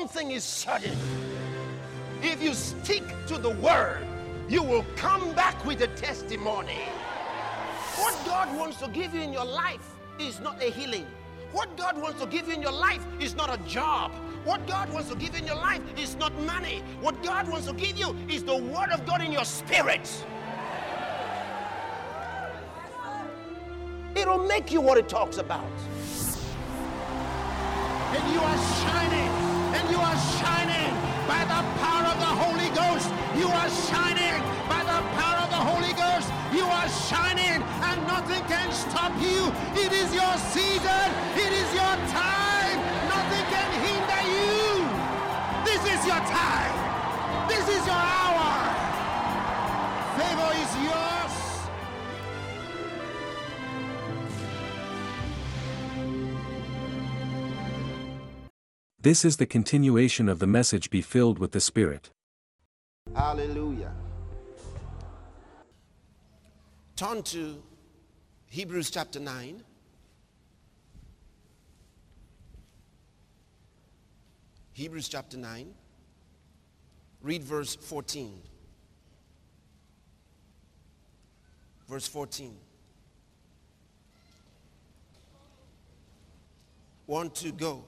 thing is certain. If you stick to the word, you will come back with a testimony. What God wants to give you in your life is not a healing. What God wants to give you in your life is not a job. What God wants to give you in your life is not money. What God wants to give you is the word of God in your spirit. It'll make you what it talks about. And you are shining. And you are shining by the power of the Holy Ghost. You are shining by the power of the Holy Ghost. You are shining and nothing can stop you. It is your season. It is your time. Nothing can hinder you. This is your time. This is your hour. Favor is yours. This is the continuation of the message, Be Filled with the Spirit. Hallelujah. Turn to Hebrews chapter 9. Hebrews chapter 9. Read verse 14. Verse 14. 1, 2, go.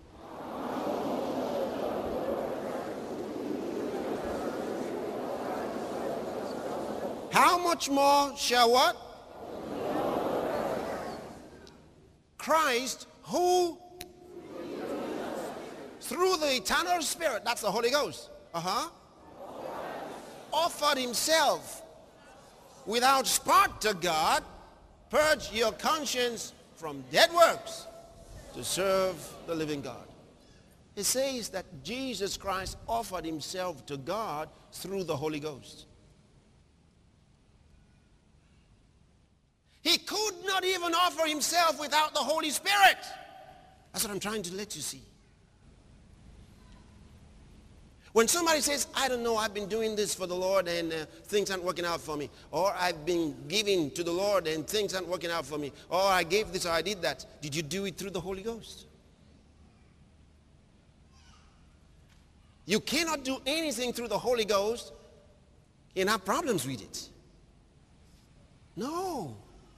How much more shall what? Christ, who through the eternal Spirit, that's the Holy Ghost, offered himself without spot to God, purge your conscience from dead works to serve the living God. It says that Jesus Christ offered himself to God through the Holy Ghost. He could not even offer himself without the Holy Spirit. That's what I'm trying to let you see. When somebody says, I don't know, I've been doing this for the Lord and things aren't working out for me. Or I've been giving to the Lord and things aren't working out for me. Or I gave this or I did that. Did you do it through the Holy Ghost? You cannot do anything through the Holy Ghost and have problems with it. No.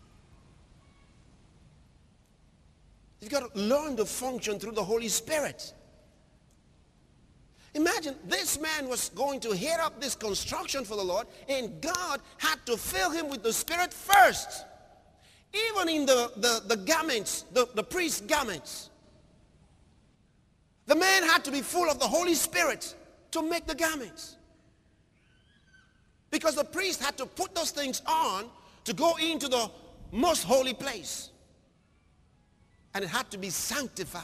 You've got to learn to function through the Holy Spirit. Imagine this man was going to head up this construction for the Lord, and God had to fill him with the Spirit first. Even in the garments, the priest's garments. The man had to be full of the Holy Spirit to make the garments. Because the priest had to put those things on to go into the most holy place. And it had to be sanctified.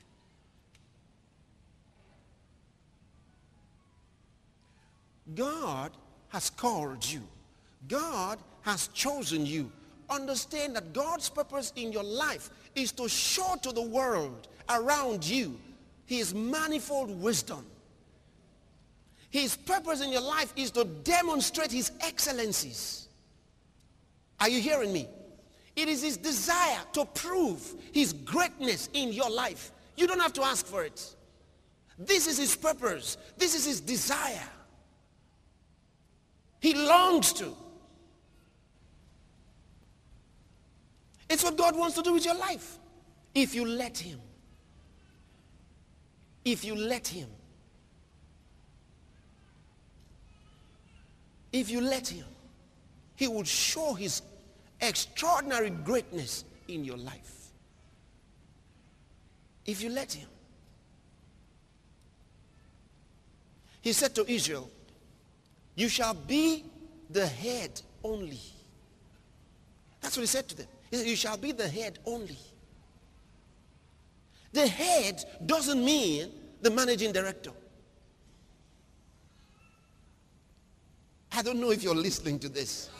God has called you. God has chosen you. Understand that God's purpose in your life is to show to the world around you his manifold wisdom. His purpose in your life is to demonstrate his excellencies. Are you hearing me? It is his desire to prove his greatness in your life. You don't have to ask for it. This is his purpose. This is his desire. He longs to. It's what God wants to do with your life. If you let him. If you let him. If you let him, he will show his extraordinary greatness in your life. If you let him. He said to Israel, you shall be the head only. That's what he said to them. He said, you shall be the head only. The head doesn't mean the managing director. I don't know if you're listening to this.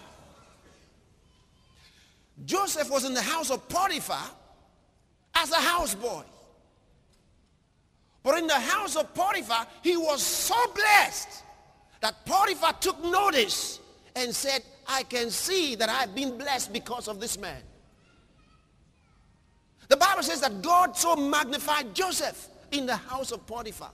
Joseph was in the house of Potiphar as a houseboy. But in the house of Potiphar, he was so blessed that Potiphar took notice and said, I can see that I've been blessed because of this man. The Bible says that God so magnified Joseph in the house of Potiphar.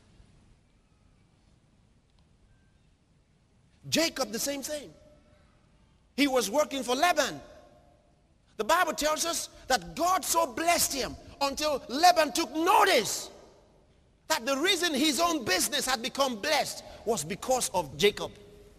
Jacob, the same thing. He was working for Laban. The Bible tells us that God so blessed him until Laban took notice that the reason his own business had become blessed was because of Jacob.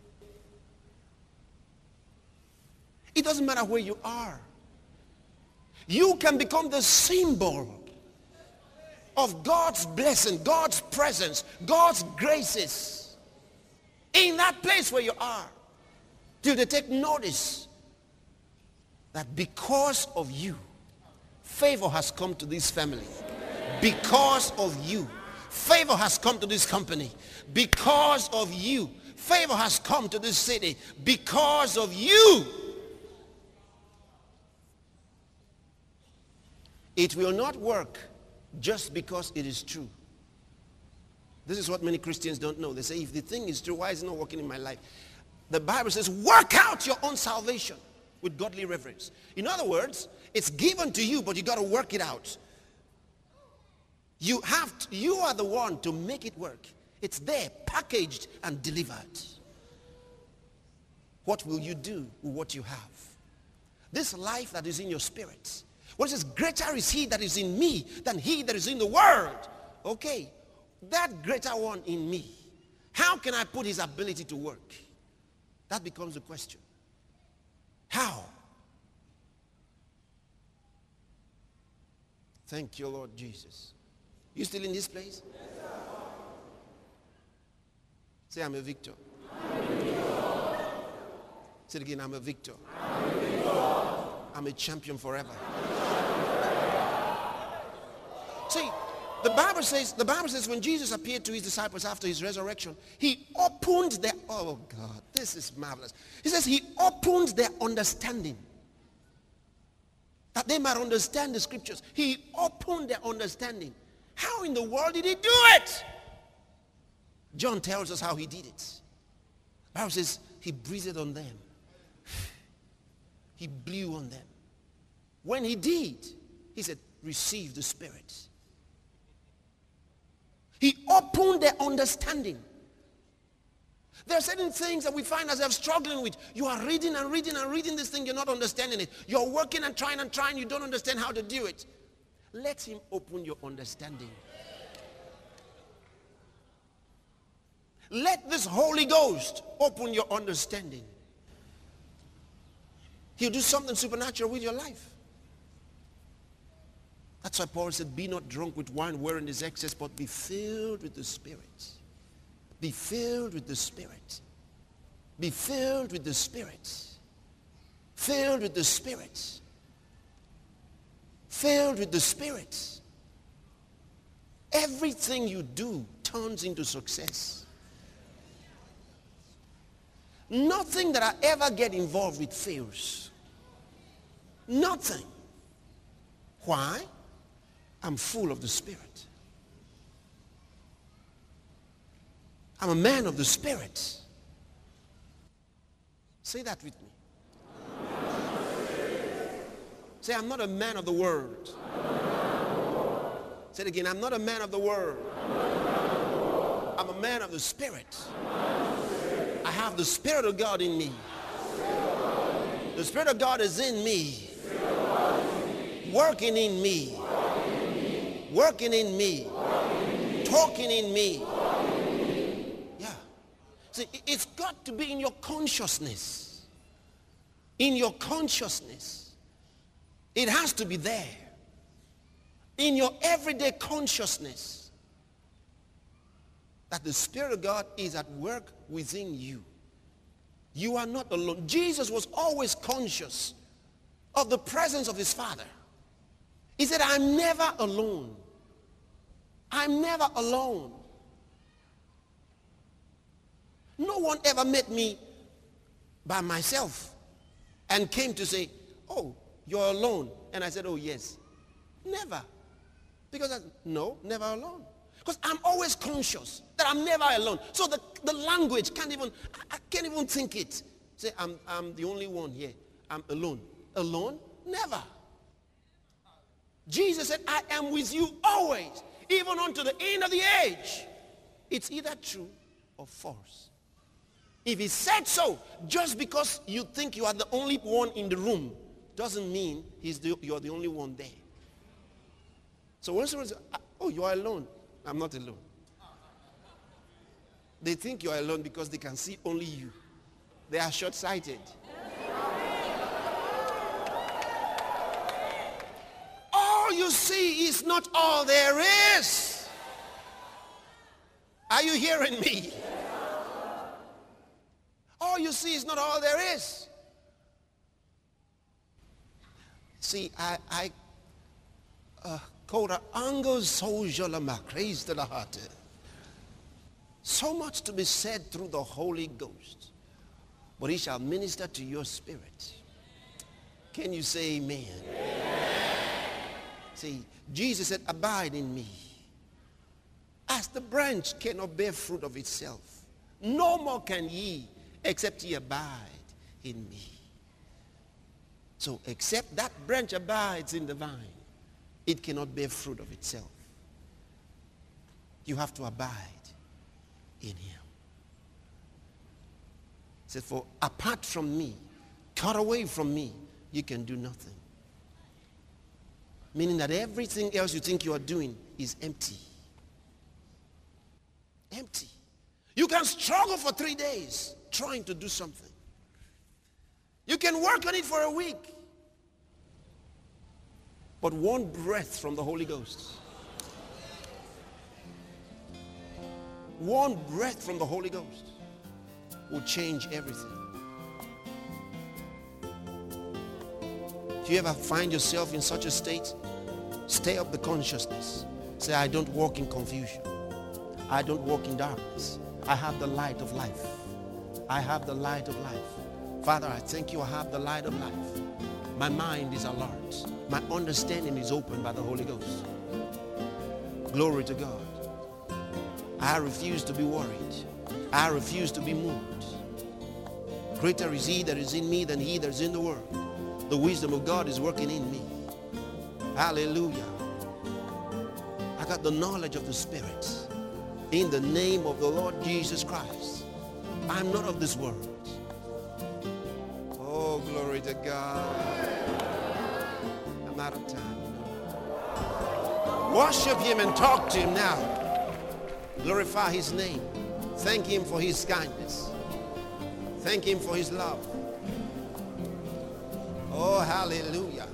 It doesn't matter where you are. You can become the symbol of God's blessing, God's presence, God's graces in that place where you are, till they take notice that because of you, favor has come to this family. Because of you, favor has come to this company. Because of you, favor has come to this city. Because of you. It will not work just because it is true. This is what many Christians don't know. They say, if the thing is true, why is it not working in my life? The Bible says, work out your own salvation with godly reverence. In other words, it's given to you, but you got to work it out. You are the one to make it work. It's there, packaged and delivered. What will you do with what you have? This life that is in your spirit. What it says, greater is he that is in me than he that is in the world. Okay, that greater one in me, how can I put his ability to work? That becomes the question. How? Thank you, Lord Jesus. You still in this place? Yes, sir. Say, I'm a victor. Say it again, I'm a victor. I'm a champion forever. See, the Bible says when Jesus appeared to his disciples after his resurrection, he opened their, oh God, this is marvelous. He says he opened their understanding, that they might understand the scriptures. He opened their understanding. How in the world did he do it? John tells us how he did it. The Bible says he breathed on them. He blew on them. When he did, he said, receive the Spirit. He opened their understanding. There are certain things that we find ourselves struggling with. You are reading and reading and reading this thing, you're not understanding it. You're working and trying, you don't understand how to do it. Let him open your understanding. Let this Holy Ghost open your understanding. He'll do something supernatural with your life. That's why Paul said, be not drunk with wine wherein is excess, but be filled with the Spirit. Be filled with the Spirit. Be filled with the Spirit. Filled with the Spirit. Filled with the Spirit. Everything you do turns into success. Nothing that I ever get involved with fails. Nothing. Why? I'm full of the Spirit. I'm a man of the Spirit. Say that with me. Say, I'm not a man of the world. Say it again, I'm not a man of the world. I'm a man of the Spirit. I have the Spirit of God in me. The Spirit of God is in me. Working in me. Working in me. Talking in me. Yeah. See, it's got to be in your consciousness. In your consciousness. It has to be there. In your everyday consciousness. That the Spirit of God is at work within you. You are not alone. Jesus was always conscious of the presence of his Father. He said, I'm never alone. I'm never alone. No one ever met me by myself and came to say, oh, you're alone. And I said, oh, yes. Never. Because no, never alone. Because I'm always conscious that I'm never alone. So the language I can't even think it. Say, I'm the only one here. I'm alone. Alone? Never. Jesus said, I am with you always, even unto the end of the age. It's either true or false. If he said so, just because you think you are the only one in the room, doesn't mean you're the only one there. So when someone says, oh, you are alone. I'm not alone. They think you are alone because they can see only you. They are short-sighted. All you see is not all there is. Are you hearing me? All you see is not all there is. See, so much to be said through the Holy Ghost, but he shall minister to your spirit. Can you say amen? See, Jesus said, abide in me. As the branch cannot bear fruit of itself, no more can ye, except ye abide in me. So except that branch abides in the vine, it cannot bear fruit of itself. You have to abide in him. He said, for apart from me, cut away from me, you can do nothing. Meaning that everything else you think you are doing is empty. Empty. You can struggle for 3 days trying to do something. You can work on it for a week. But one breath from the Holy Ghost, one breath from the Holy Ghost will change everything. If you ever find yourself in such a state, stay up the consciousness. Say, I don't walk in confusion. I don't walk in darkness. I have the light of life. I have the light of life. Father, I thank you, I have the light of life. My mind is alert. My understanding is opened by the Holy Ghost. Glory to God. I refuse to be worried. I refuse to be moved. Greater is he that is in me than he that is in the world. The wisdom of God is working in me. Hallelujah. I got the knowledge of the Spirit. In the name of the Lord Jesus Christ. I'm not of this world. Oh, glory to God. I'm out of time. Worship him and talk to him now. Glorify his name. Thank him for his kindness. Thank him for his love. Oh, hallelujah.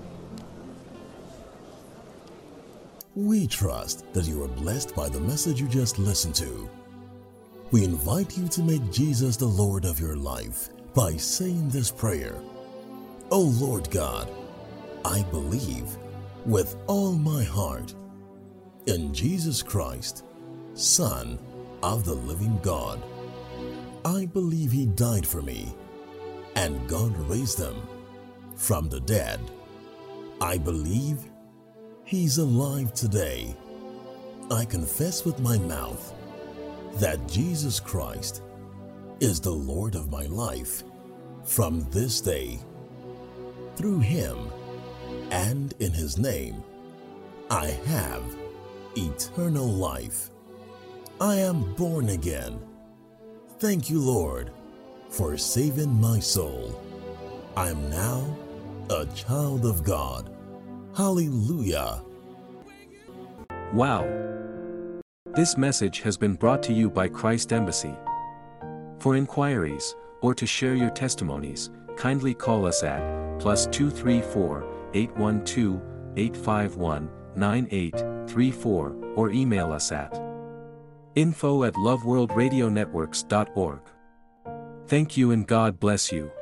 We trust that you are blessed by the message you just listened to. We invite you to make Jesus the Lord of your life by saying this prayer. Oh Lord God, I believe with all my heart in Jesus Christ, Son of the living God. I believe he died for me and God raised him from the dead. I believe he's alive today. I confess with my mouth that Jesus Christ is the Lord of my life from this day. Through him and in his name, I have eternal life. I am born again. Thank you, Lord, for saving my soul. I am now a child of God. Hallelujah. Wow! This message has been brought to you by Christ Embassy. For inquiries, or to share your testimonies, kindly call us at +234 812 851 9834 or email us at info@loveworldradionetworks.org. Thank you and God bless you.